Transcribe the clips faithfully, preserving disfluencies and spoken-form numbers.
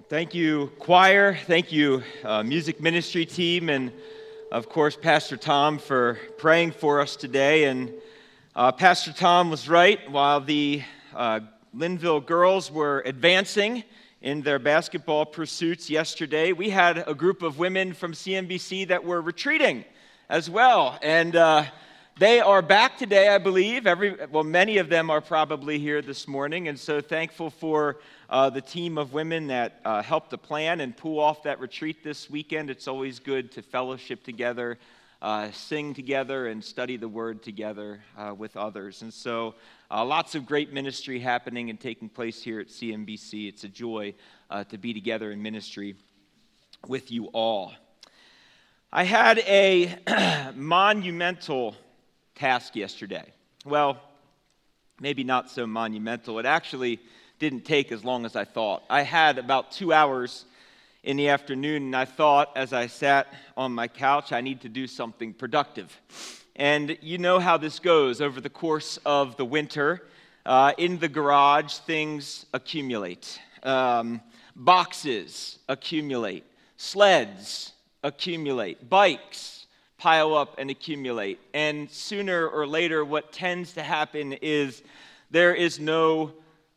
Thank you, choir. Thank you, uh, music ministry team, and of course, Pastor Tom for praying for us today. And uh, Pastor Tom was right. While the uh, Linville girls were advancing in their basketball pursuits yesterday, we had a group of women from C M B C that were retreating as well. And uh, they are back today, I believe. Every well, many of them are probably here this morning, and so thankful for Uh, the team of women that uh, helped to plan and pull off that retreat this weekend. It's always good to fellowship together, uh, sing together, and study the Word together uh, with others. And so uh, lots of great ministry happening and taking place here at C M B C. It's a joy uh, to be together in ministry with you all. I had a monumental task yesterday. Well, maybe not so monumental. It actually didn't take as long as I thought. I had about two hours in the afternoon, and I thought as I sat on my couch, I need to do something productive. And you know how this goes. Over the course of the winter, uh, in the garage, things accumulate. Um, boxes accumulate. Sleds accumulate. Bikes pile up and accumulate. And sooner or later, what tends to happen is there is no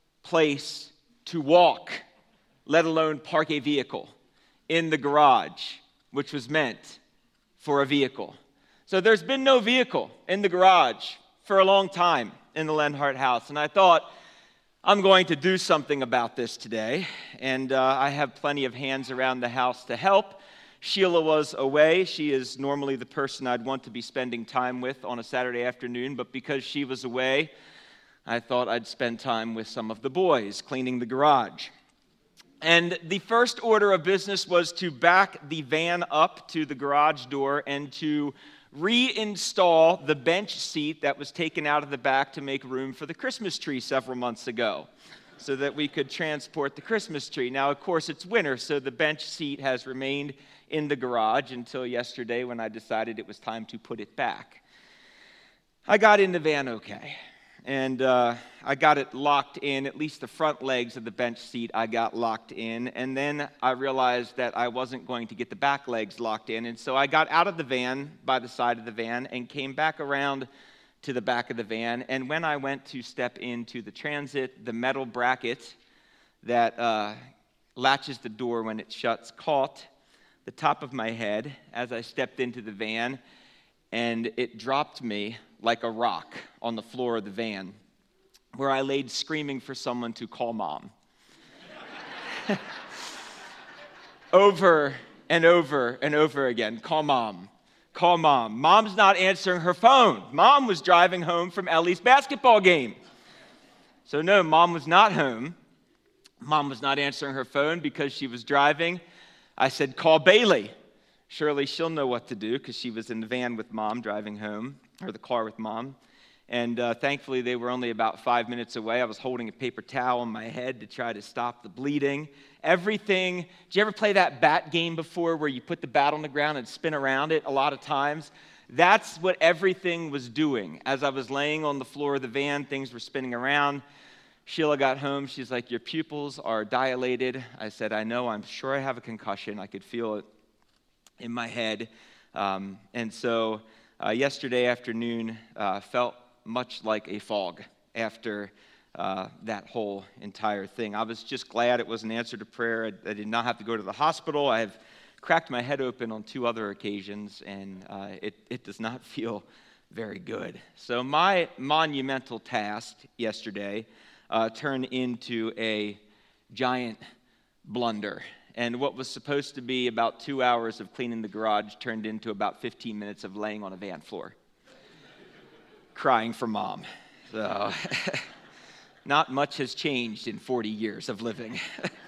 place to walk, let alone park a vehicle in the garage, which was meant for a vehicle. So there's been no vehicle in the garage for a long time in the Lenhart house, and I thought, I'm going to do something about this today, and uh, I have plenty of hands around the house to help. Sheila was away. She is normally the person I'd want to be spending time with on a Saturday afternoon, but because she was away, I thought I'd spend time with some of the boys cleaning the garage. And the first order of business was to back the van up to the garage door and to reinstall the bench seat that was taken out of the back to make room for the Christmas tree several months ago, so that we could transport the Christmas tree. Now, of course, it's winter, so the bench seat has remained in the garage until yesterday when I decided it was time to put it back. I got in the van okay. And uh, I got it locked in, at least the front legs of the bench seat I got locked in. And then I realized that I wasn't going to get the back legs locked in. And so I got out of the van by the side of the van and came back around to the back of the van. And when I went to step into the transit, the metal bracket that uh, latches the door when it shuts caught the top of my head as I stepped into the van, and it dropped me like a rock on the floor of the van, where I laid screaming for someone to call Mom. Over and over and over again, call Mom, call Mom. Mom's not answering her phone. Mom was driving home from Ellie's basketball game. So no, Mom was not home. Mom was not answering her phone because she was driving. I said, call Bailey. Surely she'll know what to do because she was in the van with Mom driving home, or the car with Mom. And uh, thankfully, they were only about five minutes away. I was holding a paper towel on my head to try to stop the bleeding. Everything. Did you ever play that bat game before where you put the bat on the ground and spin around it a lot of times? That's what everything was doing. As I was laying on the floor of the van, things were spinning around. Sheila got home. She's like, your pupils are dilated. I said, I know. I'm sure I have a concussion. I could feel it in my head. Um, and so uh, yesterday afternoon uh, felt much like a fog after uh, that whole entire thing. I was just glad it was an answer to prayer. I, I did not have to go to the hospital. I have cracked my head open on two other occasions, and uh, it, it does not feel very good. So my monumental task yesterday uh, turned into a giant blunder. And what was supposed to be about two hours of cleaning the garage turned into about fifteen minutes of laying on a van floor, crying for Mom. So, not much has changed in forty years of living.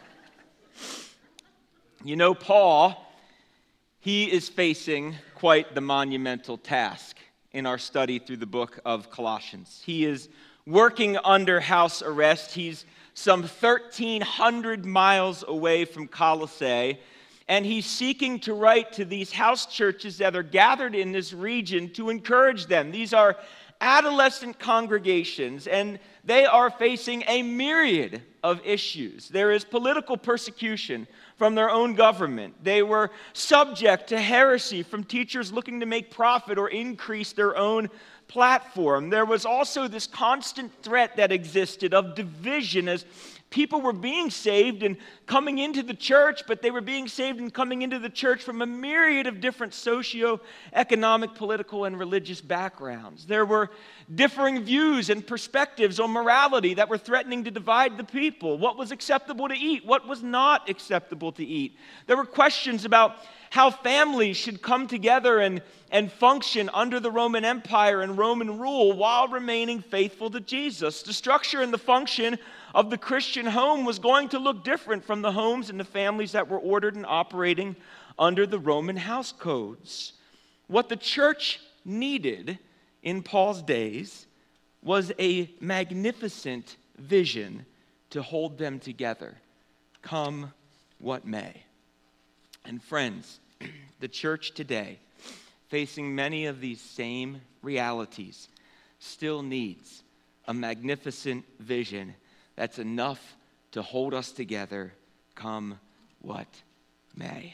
You know, Paul, he is facing quite the monumental task in our study through the book of Colossians. He is working under house arrest. He's some thirteen hundred miles away from Colossae, and he's seeking to write to these house churches that are gathered in this region to encourage them. These are adolescent congregations, and they are facing a myriad of issues. There is political persecution from their own government. They were subject to heresy from teachers looking to make profit or increase their own platform. There was also this constant threat that existed of division as people were being saved and coming into the church, but they were being saved and coming into the church from a myriad of different socio-economic, political, and religious backgrounds. There were differing views and perspectives on morality that were threatening to divide the people. What was acceptable to eat? What was not acceptable to eat? There were questions about how families should come together and, and function under the Roman Empire and Roman rule while remaining faithful to Jesus. The structure and the function of the Christian home was going to look different from the homes and the families that were ordered and operating under the Roman house codes. What the church needed in Paul's days was a magnificent vision to hold them together, come what may. And friends, the church today, facing many of these same realities, still needs a magnificent vision that's enough to hold us together, come what may.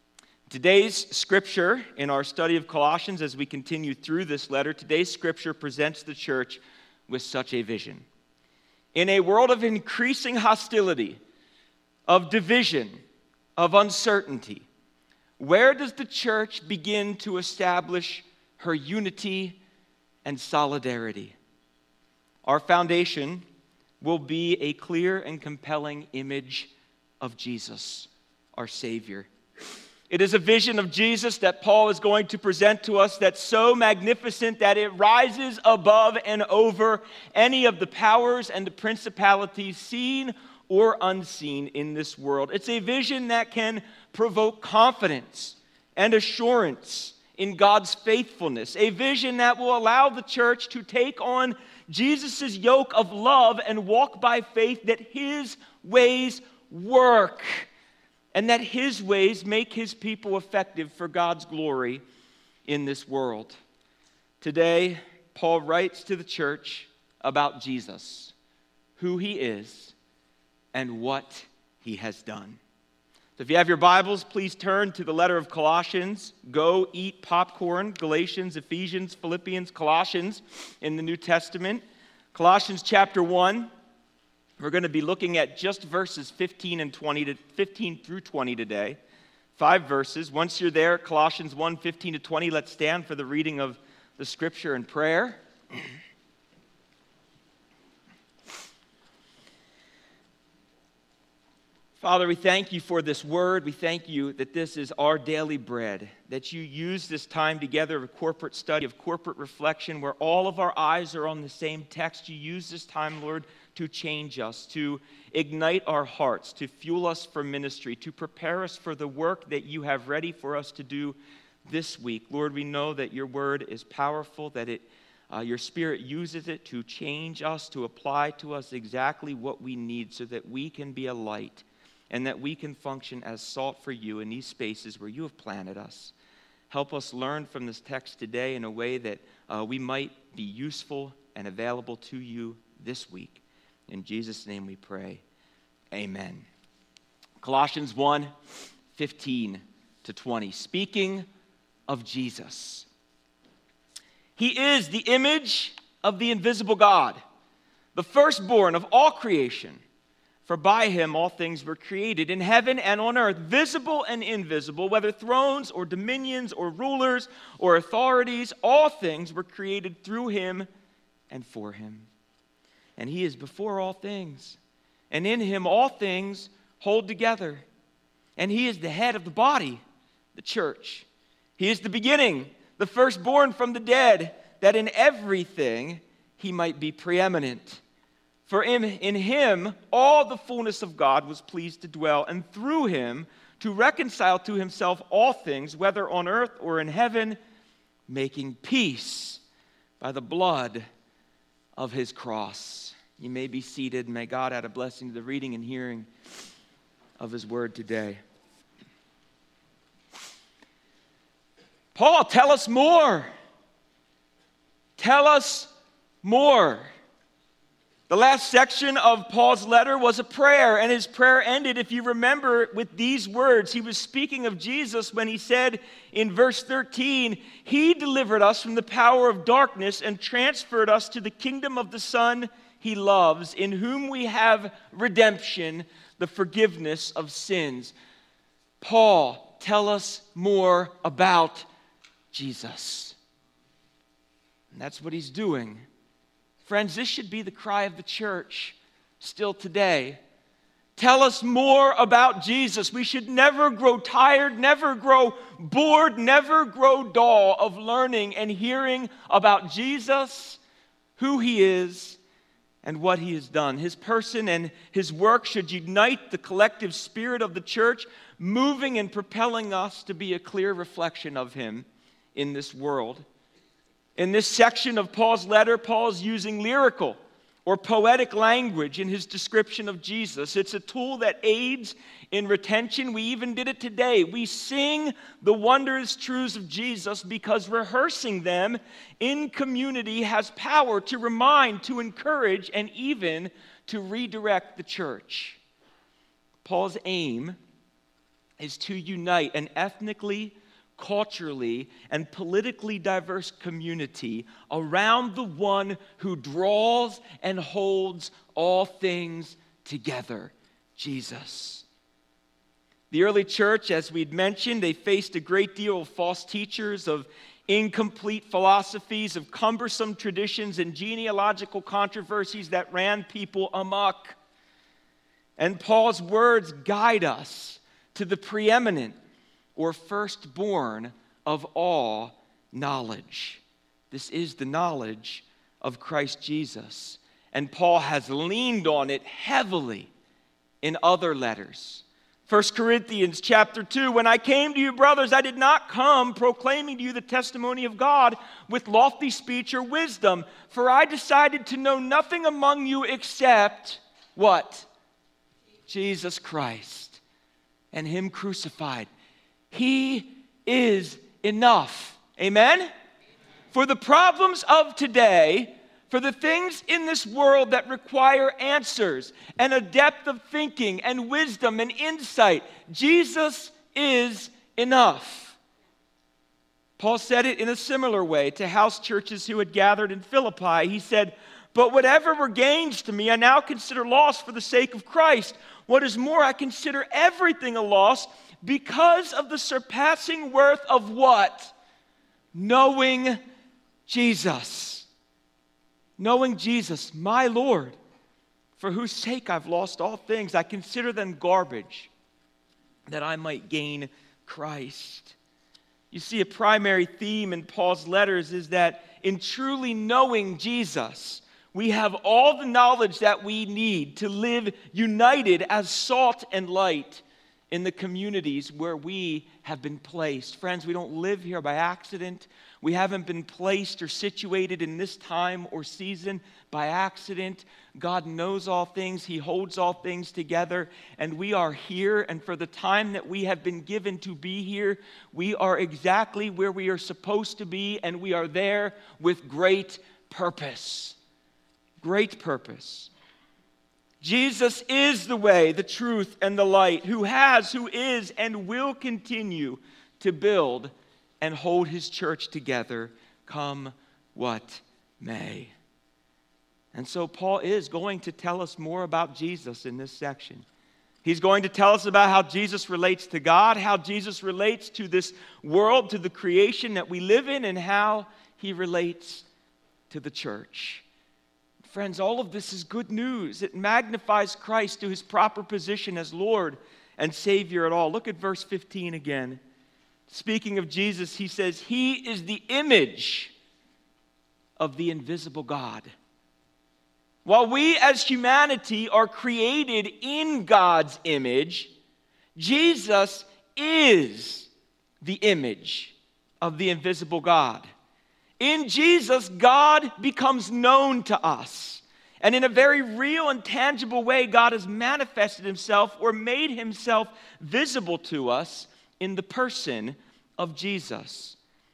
Today's scripture in our study of Colossians, as we continue through this letter, today's scripture presents the church with such a vision. In a world of increasing hostility, of division, of uncertainty, where does the church begin to establish her unity and solidarity? Our foundation will be a clear and compelling image of Jesus, our Savior. It is a vision of Jesus that Paul is going to present to us that's so magnificent that it rises above and over any of the powers and the principalities seen or unseen in this world. It's a vision that can provoke confidence and assurance in God's faithfulness. A vision that will allow the church to take on Jesus' yoke of love and walk by faith that his ways work and that his ways make his people effective for God's glory in this world. Today, Paul writes to the church about Jesus, who he is, and what he has done. So if you have your Bibles, please turn to the letter of Colossians. Go eat popcorn, Galatians, Ephesians, Philippians, Colossians in the New Testament. Colossians chapter one. We're going to be looking at just verses fifteen and twenty to fifteen through twenty today. Five verses. Once you're there, Colossians one, fifteen to twenty, let's stand for the reading of the scripture and prayer. Father, we thank you for this word. We thank you that this is our daily bread, that you use this time together of corporate study, of corporate reflection, where all of our eyes are on the same text. You use this time, Lord, to change us, to ignite our hearts, to fuel us for ministry, to prepare us for the work that you have ready for us to do this week. Lord, we know that your word is powerful, that it, uh, your Spirit uses it to change us, to apply to us exactly what we need so that we can be a light and that we can function as salt for you in these spaces where you have planted us. Help us learn from this text today in a way that uh, we might be useful and available to you this week. In Jesus' name we pray, amen. Colossians one, fifteen to twenty. Speaking of Jesus. He is the image of the invisible God, the firstborn of all creation. For by him all things were created in heaven and on earth, visible and invisible, whether thrones or dominions or rulers or authorities, all things were created through him and for him. And he is before all things, and in him all things hold together. And he is the head of the body, the church. He is the beginning, the firstborn from the dead, that in everything he might be preeminent. For in, in him all the fullness of God was pleased to dwell, and through him to reconcile to himself all things, whether on earth or in heaven, making peace by the blood of his cross. You may be seated. May God add a blessing to the reading and hearing of his word today. Paul, tell us more. Tell us more. The last section of Paul's letter was a prayer, and his prayer ended, if you remember, with these words. He was speaking of Jesus when he said in verse thirteen, "He delivered us from the power of darkness and transferred us to the kingdom of the Son he loves, in whom we have redemption, the forgiveness of sins." Paul, tell us more about Jesus. And that's what he's doing. Friends, this should be the cry of the church still today. Tell us more about Jesus. We should never grow tired, never grow bored, never grow dull of learning and hearing about Jesus, who he is, and what he has done. His person and his work should unite the collective spirit of the church, moving and propelling us to be a clear reflection of him in this world. In this section of Paul's letter, Paul is using lyrical or poetic language in his description of Jesus. It's a tool that aids in retention. We even did it today. We sing the wondrous truths of Jesus because rehearsing them in community has power to remind, to encourage, and even to redirect the church. Paul's aim is to unite an ethnically, culturally, and politically diverse community around the one who draws and holds all things together, Jesus. The early church, as we'd mentioned, they faced a great deal of false teachers, of incomplete philosophies, of cumbersome traditions and genealogical controversies that ran people amok. And Paul's words guide us to the preeminent or firstborn of all knowledge. This is the knowledge of Christ Jesus. And Paul has leaned on it heavily in other letters. First Corinthians chapter two, "When I came to you, brothers, I did not come proclaiming to you the testimony of God with lofty speech or wisdom, for I decided to know nothing among you except," what? Jesus Christ and him crucified. He is enough. Amen? Amen? For the problems of today, for the things in this world that require answers and a depth of thinking and wisdom and insight, Jesus is enough. Paul said it in a similar way to house churches who had gathered in Philippi. He said, "But whatever were gains to me, I now consider loss for the sake of Christ. What is more, I consider everything a loss because of the surpassing worth of" what? Knowing Jesus. Knowing Jesus, my Lord, for whose sake I've lost all things. I consider them garbage, that I might gain Christ. You see, a primary theme in Paul's letters is that in truly knowing Jesus, we have all the knowledge that we need to live united as salt and light in the communities where we have been placed. Friends, we don't live here by accident. We haven't been placed or situated in this time or season by accident. God knows all things. He holds all things together. And we are here. And for the time that we have been given to be here, we are exactly where we are supposed to be. And we are there with great purpose. Great purpose. Jesus is the way, the truth, and the light, who has, who is, and will continue to build and hold his church together, come what may. And so Paul is going to tell us more about Jesus in this section. He's going to tell us about how Jesus relates to God, how Jesus relates to this world, to the creation that we live in, and how he relates to the church. Friends, all of this is good news. It magnifies Christ to his proper position as Lord and Savior at all. Look at verse fifteen again. Speaking of Jesus, he says, "He is the image of the invisible God." While we as humanity are created in God's image, Jesus is the image of the invisible God. In Jesus, God becomes known to us. And in a very real and tangible way, God has manifested himself or made himself visible to us in the person of Jesus.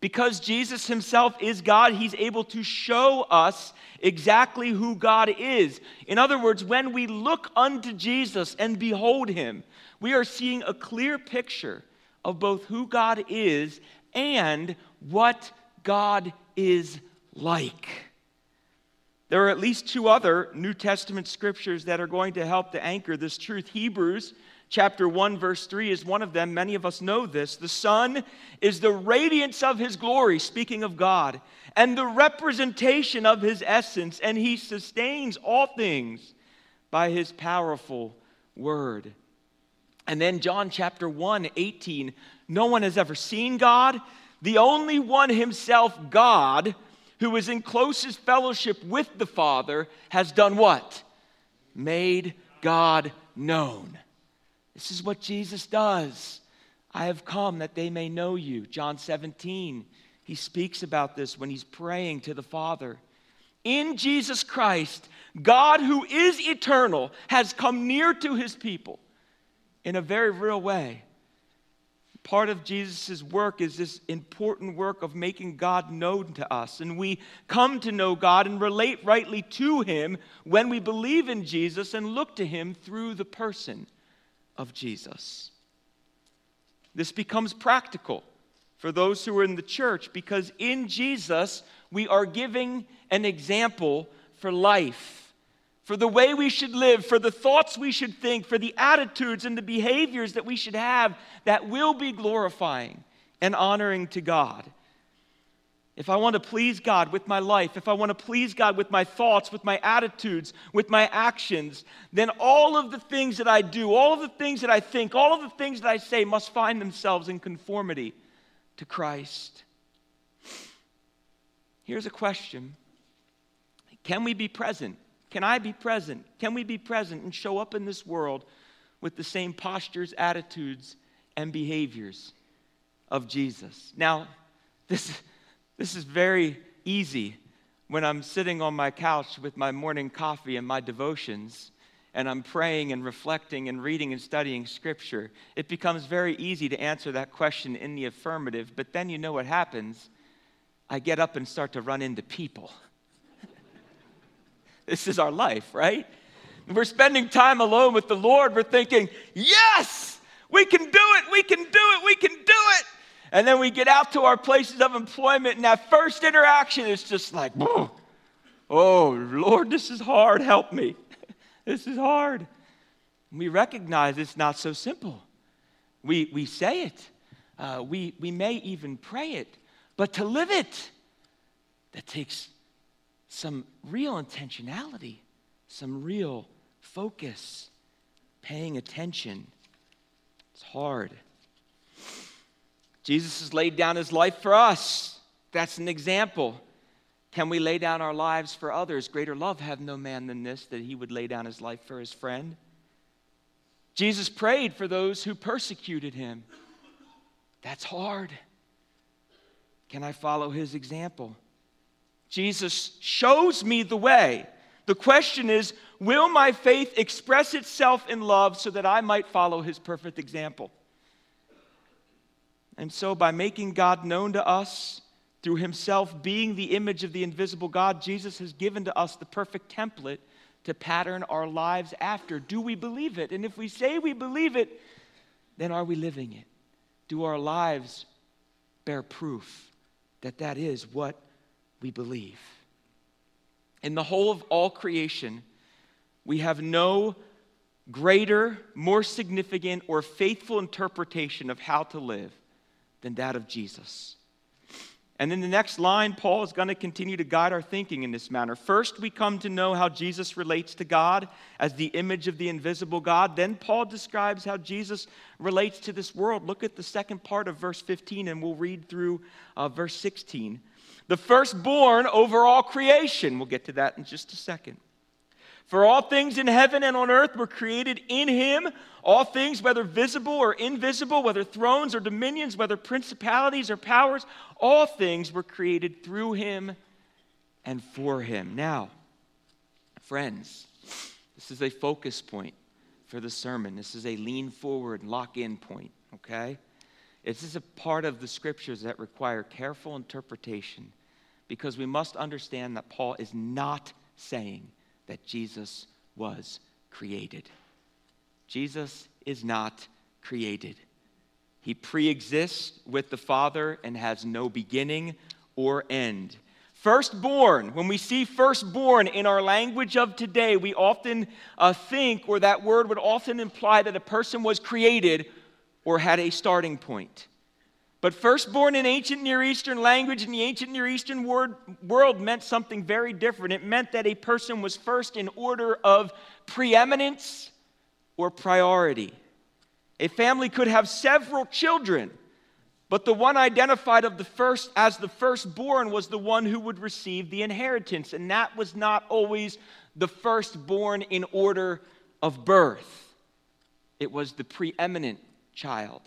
Because Jesus himself is God, he's able to show us exactly who God is. In other words, when we look unto Jesus and behold him, we are seeing a clear picture of both who God is and what God is like. There are at least two other New Testament scriptures that are going to help to anchor this truth. Hebrews chapter one, verse three is one of them. Many of us know this. The Son is the radiance of his glory, speaking of God, and the representation of his essence, and he sustains all things by his powerful word. And then John chapter one, eighteen, no one has ever seen God. The only one himself, God, who is in closest fellowship with the Father, has done what? Made God known. This is what Jesus does. I have come that they may know you. John seventeen, he speaks about this when he's praying to the Father. In Jesus Christ, God, who is eternal, has come near to his people in a very real way. Part of Jesus' work is this important work of making God known to us. And we come to know God and relate rightly to him when we believe in Jesus and look to him through the person of Jesus. This becomes practical for those who are in the church because in Jesus we are giving an example for life, for the way we should live, for the thoughts we should think, for the attitudes and the behaviors that we should have that will be glorifying and honoring to God. If I want to please God with my life, if I want to please God with my thoughts, with my attitudes, with my actions, then all of the things that I do, all of the things that I think, all of the things that I say must find themselves in conformity to Christ. Here's a question. Can we be present? Can I be present? Can we be present and show up in this world with the same postures, attitudes, and behaviors of Jesus? Now, this, this is very easy when I'm sitting on my couch with my morning coffee and my devotions, and I'm praying and reflecting and reading and studying Scripture. It becomes very easy to answer that question in the affirmative, but then you know what happens. I get up and start to run into people. This is our life, right? We're spending time alone with the Lord. We're thinking, yes, we can do it, we can do it, we can do it. And then we get out to our places of employment, and that first interaction is just like, oh, Lord, this is hard, help me. This is hard. We recognize it's not so simple. We, we say it. Uh, we, we may even pray it. But to live it, that takes some real intentionality, some real focus, paying attention. It's hard. Jesus has laid down his life for us. That's an example. Can we lay down our lives for others? Greater love hath no man than this, that he would lay down his life for his friend. Jesus prayed for those who persecuted him. That's hard. Can I follow his example? Jesus shows me the way. The question is, will my faith express itself in love so that I might follow his perfect example? And so by making God known to us, through himself being the image of the invisible God, Jesus has given to us the perfect template to pattern our lives after. Do we believe it? And if we say we believe it, then are we living it? Do our lives bear proof that that is what we believe? In the whole of all creation, we have no greater, more significant, or faithful interpretation of how to live than that of Jesus. And in the next line, Paul is going to continue to guide our thinking in this manner. First, we come to know how Jesus relates to God as the image of the invisible God. Then Paul describes how Jesus relates to this world. Look at the second part of verse fifteen, and we'll read through uh, verse sixteen. The firstborn over all creation. We'll get to that in just a second. For all things in heaven and on earth were created in him. All things, whether visible or invisible, whether thrones or dominions, whether principalities or powers, all things were created through him and for him. Now, friends, this is a focus point for the sermon. This is a lean forward, lock in point, okay? This is a part of the scriptures that require careful interpretation, because we must understand that Paul is not saying that Jesus was created. Jesus is not created. He pre-exists with the Father and has no beginning or end. Firstborn, when we see firstborn in our language of today, we often uh, think, or that word would often imply that a person was created or had a starting point. But firstborn in ancient Near Eastern language, in the ancient Near Eastern word, world, meant something very different. It meant that a person was first in order of preeminence or priority. A family could have several children, but the one identified of the first as the firstborn was the one who would receive the inheritance, and that was not always the firstborn in order of birth. It was the preeminent child.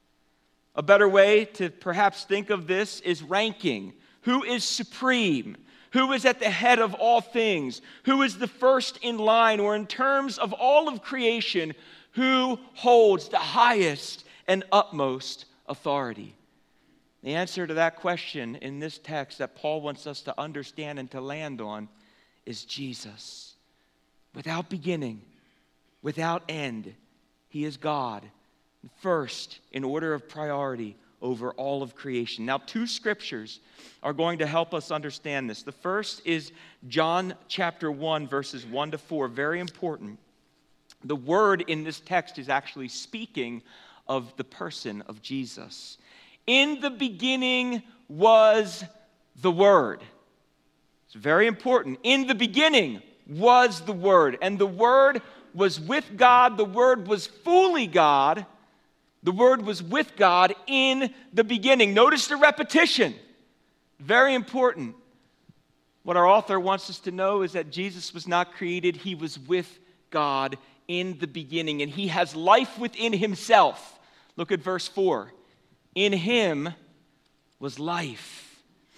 A better way to perhaps think of this is ranking. Who is supreme? Who is at the head of all things? Who is the first in line? Or in terms of all of creation, who holds the highest and utmost authority? The answer to that question in this text that Paul wants us to understand and to land on is Jesus. Without beginning, without end, he is God. First, in order of priority over all of creation. Now, two scriptures are going to help us understand this. The first is John chapter one, verses one to four. Very important. The word in this text is actually speaking of the person of Jesus. In the beginning was the Word. It's very important. In the beginning was the Word, and the Word was with God. The Word was fully God. The Word was with God in the beginning. Notice the repetition. Very important. What our author wants us to know is that Jesus was not created. He was with God in the beginning, and he has life within himself. Look at verse four. In him was life.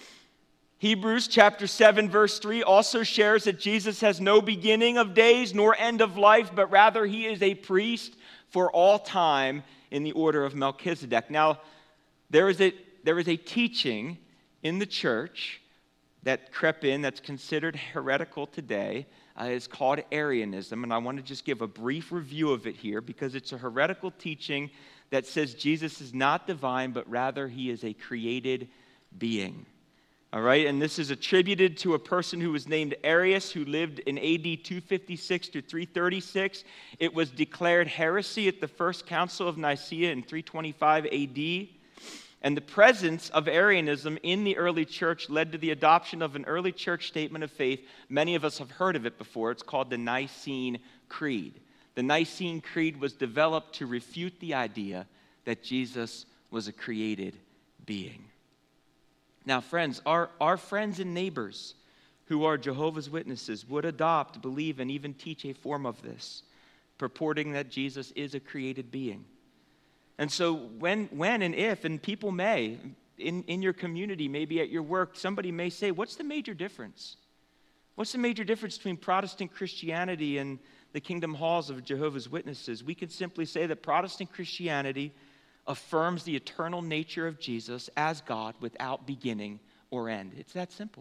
Hebrews chapter seven, verse three also shares that Jesus has no beginning of days nor end of life, but rather he is a priest for all time in the order of Melchizedek. Now, there is a, there is a teaching in the church that crept in that's considered heretical today. Uh, it's called Arianism, and I want to just give a brief review of it here because it's a heretical teaching that says Jesus is not divine, but rather he is a created being. All right, and this is attributed to a person who was named Arius, who lived in A D two fifty-six to three thirty-six. It was declared heresy at the First Council of Nicaea in three twenty-five A D. And the presence of Arianism in the early church led to the adoption of an early church statement of faith. Many of us have heard of it before. It's called the Nicene Creed. The Nicene Creed was developed to refute the idea that Jesus was a created being. Now, friends, our, our friends and neighbors who are Jehovah's Witnesses would adopt, believe, and even teach a form of this, purporting that Jesus is a created being. And so when, when and if, and people may, in, in your community, maybe at your work, somebody may say, what's the major difference? What's the major difference between Protestant Christianity and the kingdom halls of Jehovah's Witnesses? We can simply say that Protestant Christianity affirms the eternal nature of Jesus as God without beginning or end. It's that simple.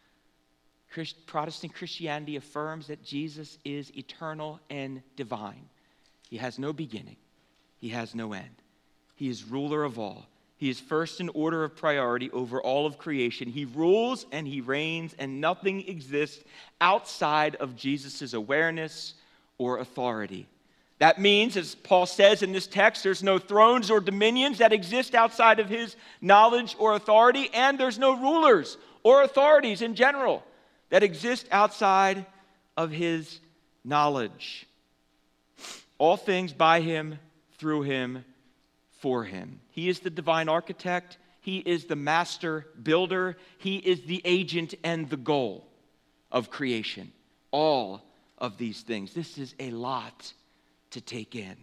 Christ, Protestant Christianity affirms that Jesus is eternal and divine. He has no beginning. He has no end. He is ruler of all. He is first in order of priority over all of creation. He rules and he reigns, and nothing exists outside of Jesus' awareness or authority. That means, as Paul says in this text, there's no thrones or dominions that exist outside of his knowledge or authority, and there's no rulers or authorities in general that exist outside of his knowledge. All things by him, through him, for him. He is the divine architect. He is the master builder. He is the agent and the goal of creation. All of these things. This is a lot to take in.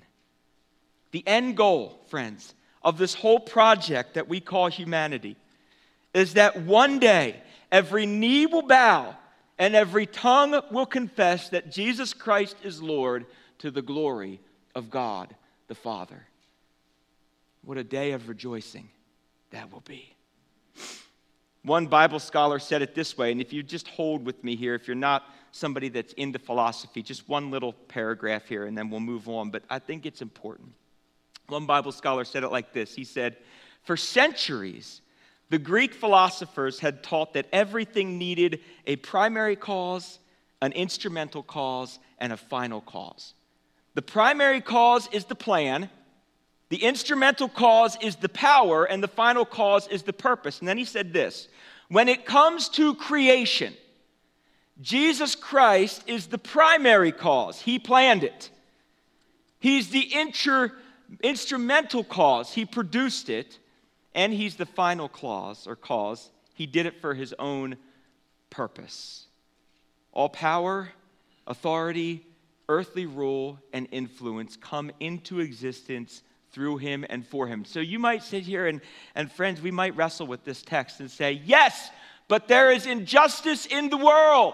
The end goal, friends, of this whole project that we call humanity is that one day every knee will bow and every tongue will confess that Jesus Christ is Lord, to the glory of God the Father. What a day of rejoicing that will be. One Bible scholar said it this way, and if you just hold with me here, if you're not somebody that's into philosophy, just one little paragraph here, and then we'll move on, but I think it's important. One Bible scholar said it like this. He said, for centuries, the Greek philosophers had taught that everything needed a primary cause, an instrumental cause, and a final cause. The primary cause is the plan, the instrumental cause is the power, and the final cause is the purpose. And then he said this, when it comes to creation, Jesus Christ is the primary cause. He planned it. He's the inter, instrumental cause. He produced it. And he's the final clause or cause. He did it for his own purpose. All power, authority, earthly rule, and influence come into existence through him and for him. So you might sit here and, and friends, we might wrestle with this text and say, yes, but there is injustice in the world.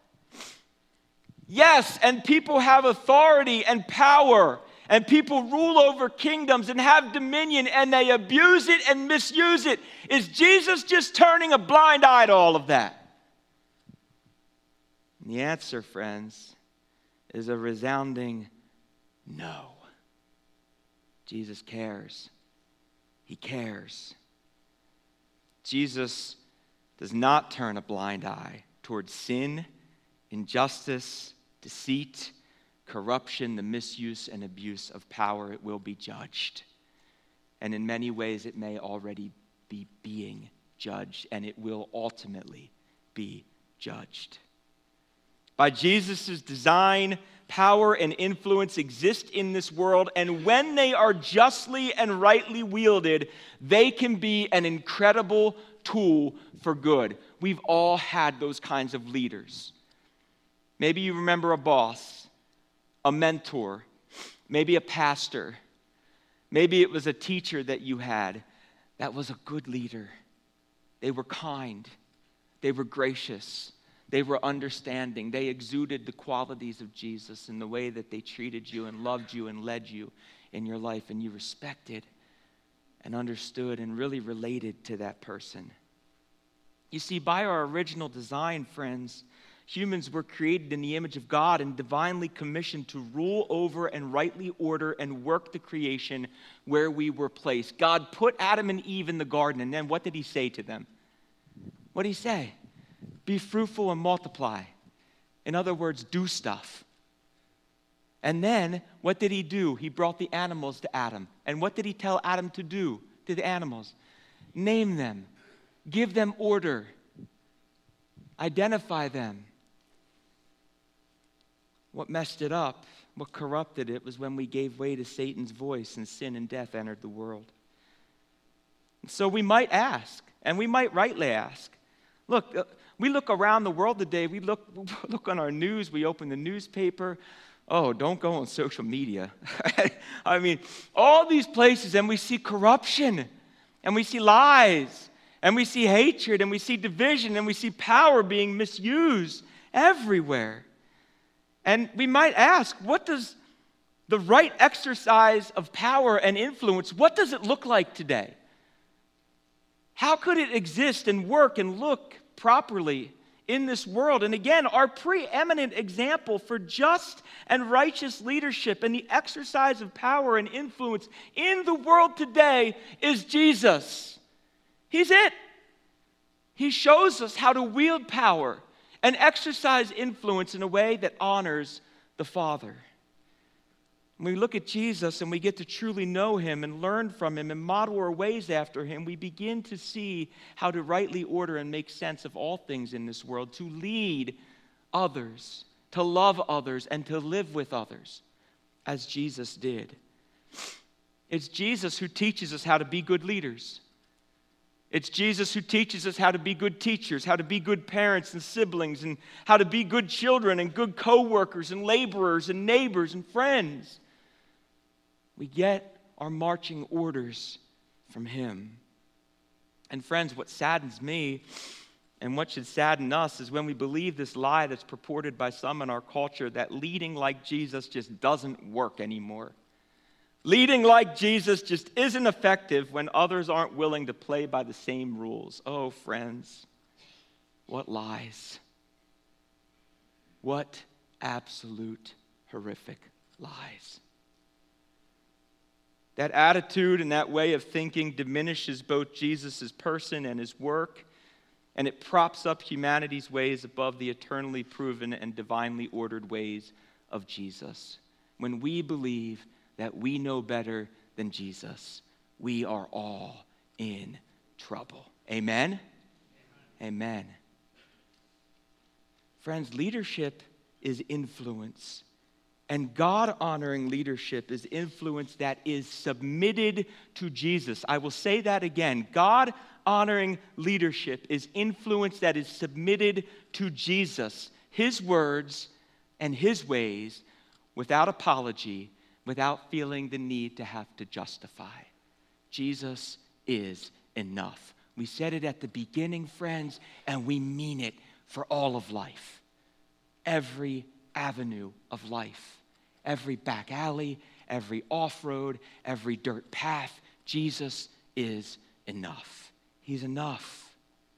Yes, and people have authority and power, and people rule over kingdoms and have dominion, and they abuse it and misuse it. Is Jesus just turning a blind eye to all of that? And the answer, friends, is a resounding no. Jesus cares. He cares. Jesus does not turn a blind eye towards sin, injustice, deceit, corruption, the misuse and abuse of power. It will be judged. And in many ways, it may already be being judged, and it will ultimately be judged. By Jesus' design, power and influence exist in this world, and when they are justly and rightly wielded, they can be an incredible tool for good. We've all had those kinds of leaders. Maybe you remember a boss, a mentor, maybe a pastor. Maybe it was a teacher that you had that was a good leader. They were kind. They were gracious. They were understanding. They exuded the qualities of Jesus in the way that they treated you and loved you and led you in your life, and you respected and understood and really related to that person. You see, by our original design, friends, humans were created in the image of God and divinely commissioned to rule over and rightly order and work the creation where we were placed. God put Adam and Eve in the garden, and then what did he say to them? What did he say? Be fruitful and multiply. In other words, do stuff. And then, what did he do? He brought the animals to Adam. And what did he tell Adam to do to the animals? Name them. Give them order. Identify them. What messed it up, what corrupted it, was when we gave way to Satan's voice and sin and death entered the world. And so we might ask, and we might rightly ask, look, uh, we look around the world today, we look, look on our news, we open the newspaper. Oh, don't go on social media. I mean, all these places, and we see corruption, and we see lies, and we see hatred, and we see division, and we see power being misused everywhere. And we might ask, what does the right exercise of power and influence, what does it look like today? How could it exist and work and look properly in this world? And again, our preeminent example for just and righteous leadership and the exercise of power and influence in the world today is Jesus. He's it. He shows us how to wield power and exercise influence in a way that honors the Father. When we look at Jesus and we get to truly know him and learn from him and model our ways after him, we begin to see how to rightly order and make sense of all things in this world, to lead others, to love others, and to live with others as Jesus did. It's Jesus who teaches us how to be good leaders. It's Jesus who teaches us how to be good teachers, how to be good parents and siblings, and how to be good children and good co-workers and laborers and neighbors and friends. We get our marching orders from him. And friends, what saddens me and what should sadden us is when we believe this lie that's purported by some in our culture that leading like Jesus just doesn't work anymore. Leading like Jesus just isn't effective when others aren't willing to play by the same rules. Oh, friends, what lies. What absolute horrific lies. That attitude and that way of thinking diminishes both Jesus' person and his work, and it props up humanity's ways above the eternally proven and divinely ordered ways of Jesus. When we believe that we know better than Jesus, we are all in trouble. Amen? Amen. Amen. Friends, leadership is influence. And God-honoring leadership is influence that is submitted to Jesus. I will say that again. God-honoring leadership is influence that is submitted to Jesus, his words and his ways, without apology, without feeling the need to have to justify. Jesus is enough. We said it at the beginning, friends, and we mean it for all of life. Every avenue of life. Every back alley, every off-road, every dirt path, Jesus is enough. He's enough.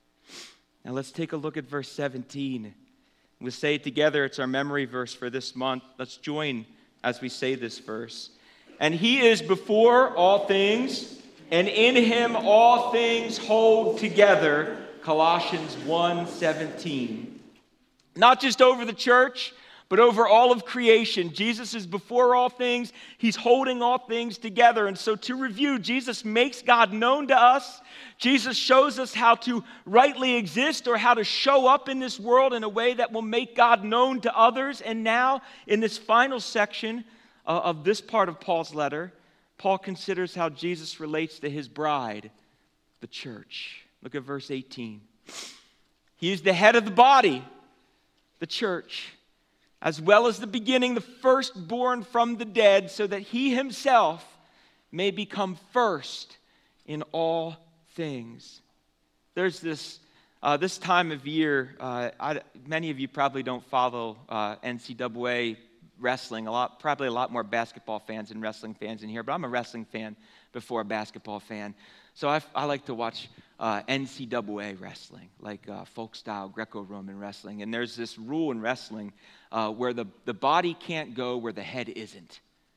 Now let's take a look at verse seventeen. We'll say it together. It's our memory verse for this month. Let's join as we say this verse. And he is before all things, and in him all things hold together. Colossians one seventeen. Not just over the church, but over all of creation. Jesus is before all things. He's holding all things together. And so to review, Jesus makes God known to us. Jesus shows us how to rightly exist or how to show up in this world in a way that will make God known to others. And now, in this final section uh, of this part of Paul's letter, Paul considers how Jesus relates to his bride, the church. Look at verse eighteen. He is the head of the body, the church, as well as the beginning, the firstborn from the dead, so that he himself may become first in all things. There's this uh, this time of year, uh, I, many of you probably don't follow uh, N C double A wrestling. A lot, probably a lot more basketball fans and wrestling fans in here, but I'm a wrestling fan before a basketball fan. So I, I like to watch uh, N C double A wrestling, like uh, folk-style Greco-Roman wrestling. And there's this rule in wrestling uh, where the, the body can't go where the head isn't.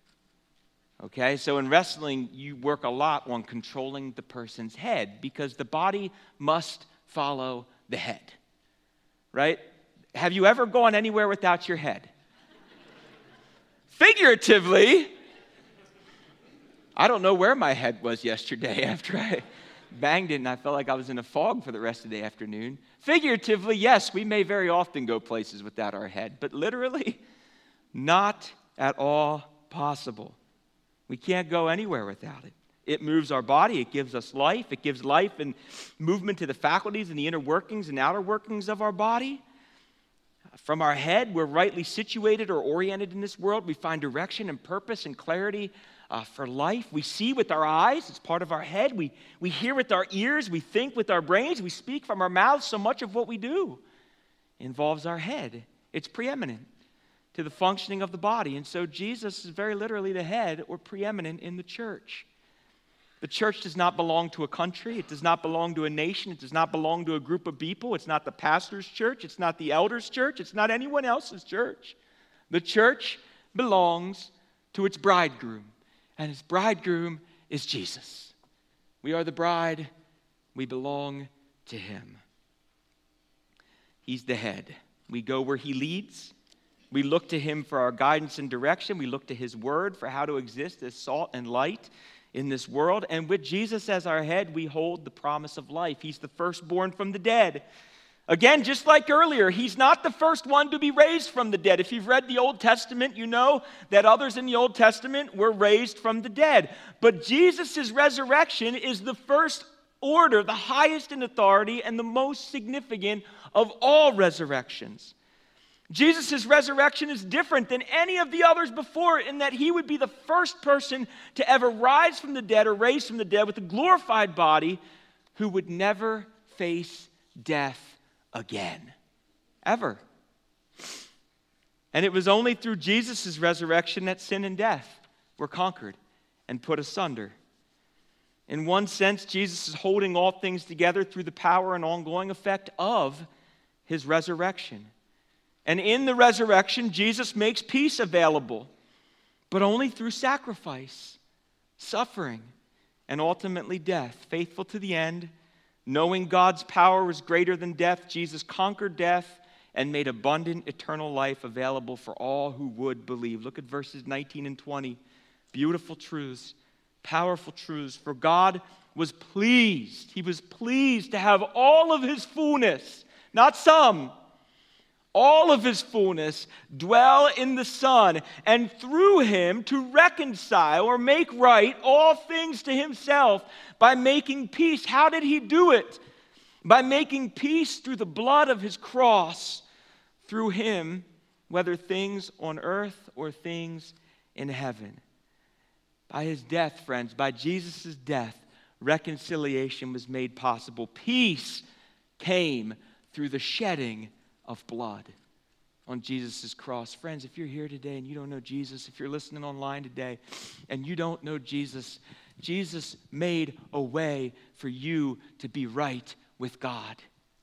Okay, so in wrestling, you work a lot on controlling the person's head because the body must follow the head, right? Have you ever gone anywhere without your head? Figuratively, I don't know where my head was yesterday after I banged it and I felt like I was in a fog for the rest of the afternoon. Figuratively, yes, we may very often go places without our head, but literally, not at all possible. We can't go anywhere without it. It moves our body. It gives us life. It gives life and movement to the faculties and the inner workings and outer workings of our body. From our head, we're rightly situated or oriented in this world. We find direction and purpose and clarity uh, for life. We see with our eyes. It's part of our head. We, we hear with our ears. We think with our brains. We speak from our mouths. So much of what we do involves our head. It's preeminent to the functioning of the body. And so Jesus is very literally the head or preeminent in the church. The church does not belong to a country. It does not belong to a nation. It does not belong to a group of people. It's not the pastor's church. It's not the elder's church. It's not anyone else's church. The church belongs to its bridegroom, and its bridegroom is Jesus. We are the bride. We belong to him. He's the head. We go where he leads. We look to him for our guidance and direction. We look to his word for how to exist as salt and light in this world. And with Jesus as our head, we hold the promise of life. He's the firstborn from the dead. Again, just like earlier, he's not the first one to be raised from the dead. If you've read the Old Testament, you know that others in the Old Testament were raised from the dead. But Jesus' resurrection is the first order, the highest in authority, and the most significant of all resurrections. Jesus' resurrection is different than any of the others before in that he would be the first person to ever rise from the dead or raise from the dead with a glorified body who would never face death again. Ever. And it was only through Jesus' resurrection that sin and death were conquered and put asunder. In one sense, Jesus is holding all things together through the power and ongoing effect of his resurrection. And in the resurrection, Jesus makes peace available, but only through sacrifice, suffering, and ultimately death. Faithful to the end, knowing God's power was greater than death, Jesus conquered death and made abundant eternal life available for all who would believe. Look at verses nineteen and twenty. Beautiful truths, powerful truths. For God was pleased. He was pleased to have all of his fullness, not some, all of his fullness dwell in the Son, and through him to reconcile or make right all things to himself by making peace. How did he do it? By making peace through the blood of his cross. Through him, whether things on earth or things in heaven. By his death, friends, by Jesus' death, reconciliation was made possible. Peace came through the shedding of blood on Jesus' cross. Friends, if you're here today and you don't know Jesus, if you're listening online today and you don't know Jesus, Jesus made a way for you to be right with God.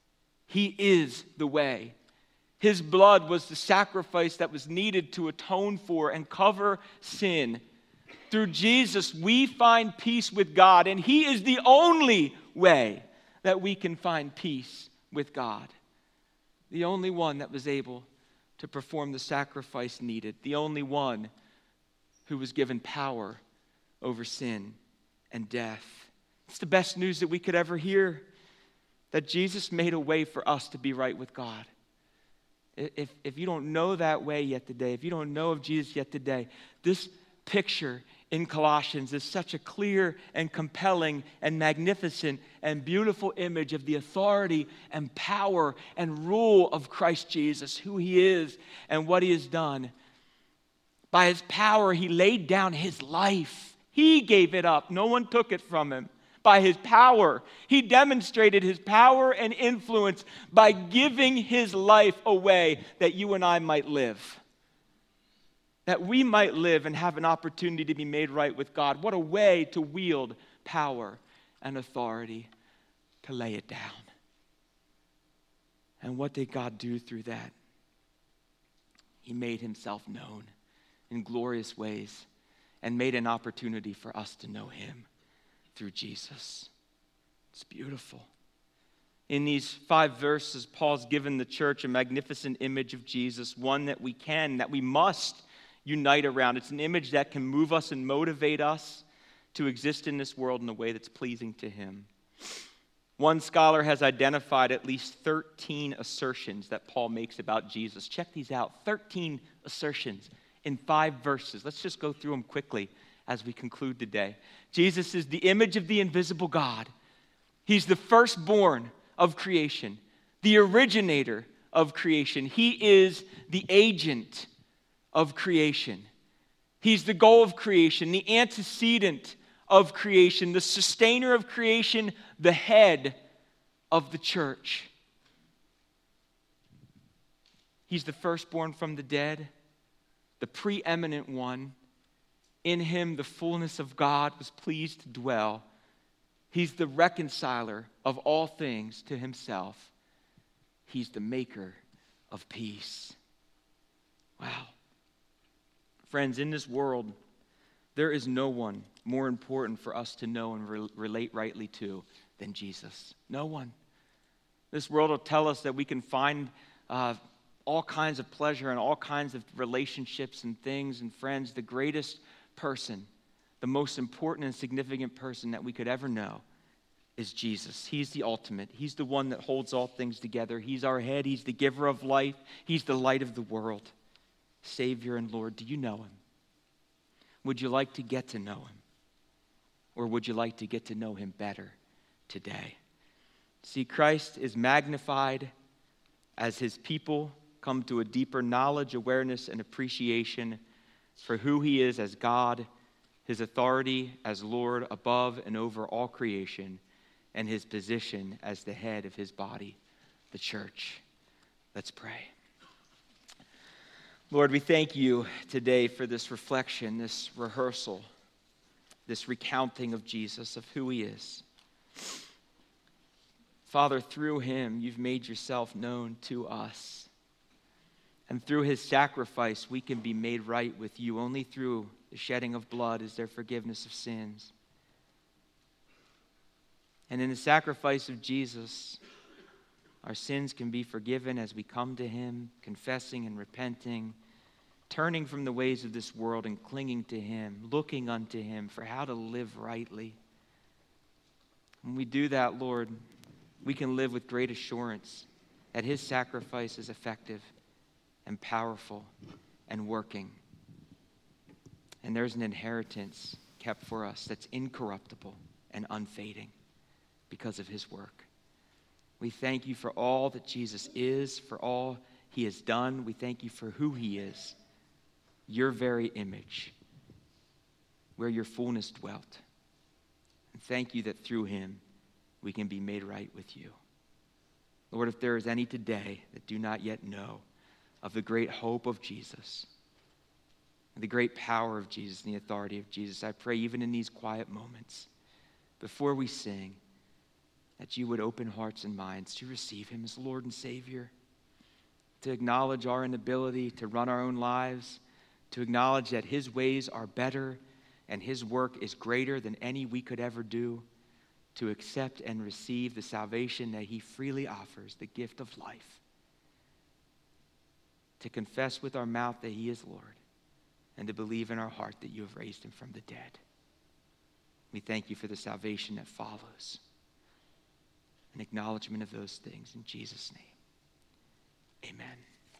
He is the way. His blood was the sacrifice that was needed to atone for and cover sin. Through Jesus, we find peace with God, and he is the only way that we can find peace with God. The only one that was able to perform the sacrifice needed. The only one who was given power over sin and death. It's the best news that we could ever hear, that Jesus made a way for us to be right with God. If, if you don't know that way yet today, if you don't know of Jesus yet today, this picture in Colossians is such a clear and compelling and magnificent and beautiful image of the authority and power and rule of Christ Jesus, who he is and what he has done. By his power, he laid down his life. He gave it up. No one took it from him. By his power, he demonstrated his power and influence by giving his life away that you and I might live. That we might live and have an opportunity to be made right with God. What a way to wield power and authority, to lay it down. And what did God do through that? He made himself known in glorious ways and made an opportunity for us to know him through Jesus. It's beautiful. In these five verses, Paul's given the church a magnificent image of Jesus, one that we can, that we must unite around. It's an image that can move us and motivate us to exist in this world in a way that's pleasing to him. One scholar has identified at least thirteen assertions that Paul makes about Jesus. Check these out. thirteen assertions in five verses. Let's just go through them quickly as we conclude today. Jesus is the image of the invisible God. He's the firstborn of creation, the originator of creation. He is the agent of creation. He's the goal of creation, the antecedent of creation, the sustainer of creation, the head of the church. He's the firstborn from the dead, the preeminent one. In him, the fullness of God was pleased to dwell. He's the reconciler of all things to himself. He's the maker of peace. Wow. Friends, in this world, there is no one more important for us to know and re- relate rightly to than Jesus. No one. This world will tell us that we can find uh, all kinds of pleasure and all kinds of relationships and things and friends. The greatest person, the most important and significant person that we could ever know is Jesus. He's the ultimate. He's the one that holds all things together. He's our head. He's the giver of life. He's the light of the world. Savior and Lord. Do you know him? Would you like to get to know him? Or would you like to get to know him better today? See, Christ is magnified as his people come to a deeper knowledge, awareness, and appreciation for who he is as God, his authority as Lord above and over all creation, and his position as the head of his body, the church. Let's pray. Lord, we thank you today for this reflection, this rehearsal this recounting of Jesus, of who he is. Father, through him, you've made yourself known to us. And through his sacrifice, we can be made right with you. Only through the shedding of blood is there forgiveness of sins. And in the sacrifice of Jesus, our sins can be forgiven as we come to him, confessing and repenting, turning from the ways of this world and clinging to him, looking unto him for how to live rightly. When we do that, Lord, we can live with great assurance that his sacrifice is effective and powerful and working. And there's an inheritance kept for us that's incorruptible and unfading because of his work. We thank you for all that Jesus is, for all he has done. We thank you for who he is, your very image, where your fullness dwelt. And thank you that through him we can be made right with you. Lord, if there is any today that do not yet know of the great hope of Jesus, and the great power of Jesus and the authority of Jesus, I pray even in these quiet moments, before we sing, that you would open hearts and minds to receive him as Lord and Savior, to acknowledge our inability to run our own lives, to acknowledge that his ways are better and his work is greater than any we could ever do, to accept and receive the salvation that he freely offers, the gift of life, to confess with our mouth that he is Lord, and to believe in our heart that you have raised him from the dead. We thank you for the salvation that follows. An acknowledgement of those things in Jesus' name. Amen.